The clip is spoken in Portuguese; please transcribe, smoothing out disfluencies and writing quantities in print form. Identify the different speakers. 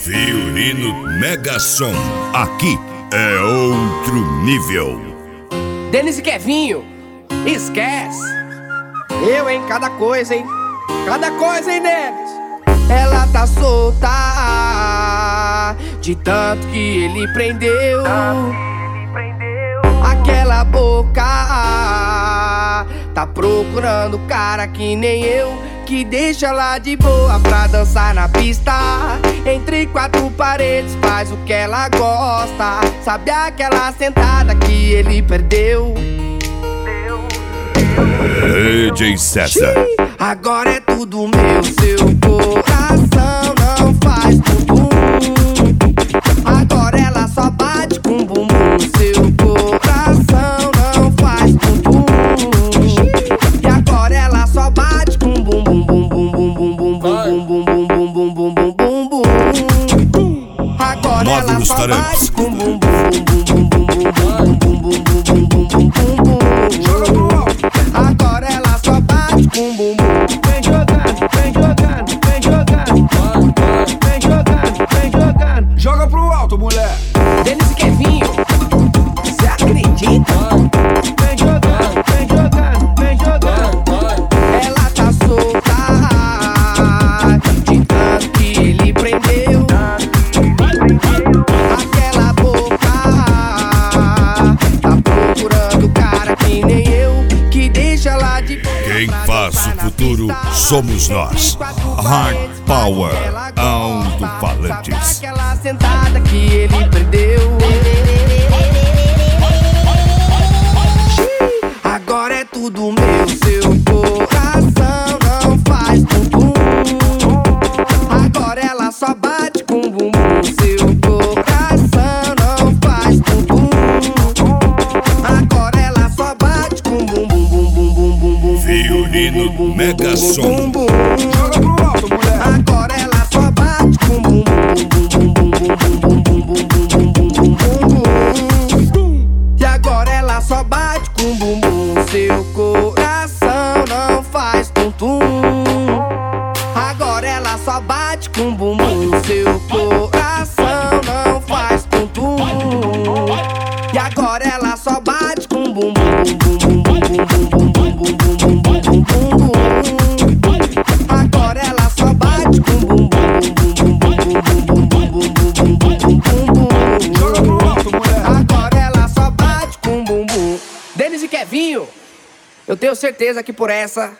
Speaker 1: Violino Mega Som, aqui é outro nível.
Speaker 2: Denis e Kevinho, esquece. Eu, hein, cada coisa, hein. Cada coisa, hein, Denis. Ela tá solta de tanto que ele prendeu. Aquela boca tá procurando cara que nem eu, que deixa ela de boa pra dançar na pista. Entre quatro paredes faz o que ela gosta. Sabe aquela sentada que ele perdeu?
Speaker 1: DJ César.
Speaker 2: Agora é tudo meu, seu coração não faz bumbum. Agora ela só bate com bumbum. Seu coração não faz bumbum. E agora ela só bate com bumbum, bum bum bum bum bum bum bum bum bum bum bum bum bum bum. Agora ela só bate com bumbum bum bum bum bum bum bum bum bum bum bum bum. Joga pro alto. Agora ela só bate com bumbum.
Speaker 3: Vem jogando, vem jogando, vem jogando. Vem jogando, vem jogando. Joga pro alto, mulher.
Speaker 2: Denis e Kevinho, cê acredita?
Speaker 3: Vem jogando, vem jogando, vem jogando.
Speaker 2: Ela tá solta de tanto que ele prendeu. Aquela boca tá procurando cara que nem eu, que deixa ela de boa.
Speaker 1: Quem faz o futuro somos nós. Hard Power, alto-falantes.
Speaker 2: Aquela sentada que ele perdeu. Agora é tudo meu, seu coração não faz bumbum. Agora ela só bate com bumbum. Seu coração não faz bumbum. Agora ela só bate com bumbum, bum bum bum bum bum.
Speaker 1: Violino Mega Som.
Speaker 3: Joga pro alto, mulher.
Speaker 2: Agora ela só bate com bumbum, bum bum bum bum bum bum bum bum bum bum bum. E agora ela só bate com bumbum. Seu coração não faz tum-tum. Agora ela só bate com bumbum. Seu coração não faz tum-tum. E agora ela só bate com bumbum, bum bum bum bum bum bum bum bum bum bum bum bum. Agora ela só bate com bumbum, bum bum bum bum bum bum bum bum bum bum bum.
Speaker 3: Joga pro alto, mulher.
Speaker 2: Agora ela só bate com bumbum. Denis e Kevinho, eu tenho certeza que por essa